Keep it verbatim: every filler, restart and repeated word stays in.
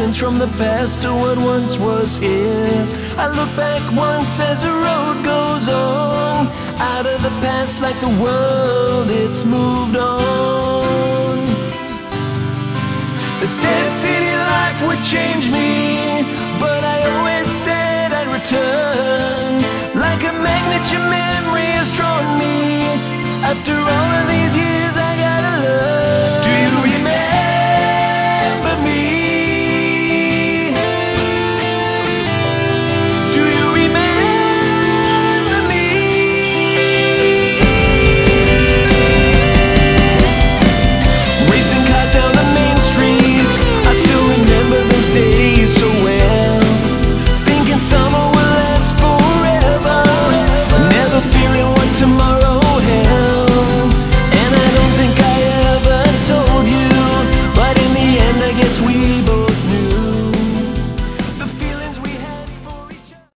distance from the past to what once was here. I look back once as the road goes on, out of the past like the world, it's moved on. They said city life would change me, but I always said I'd return. Like a magnet, your memory has drawn me. After all of these years,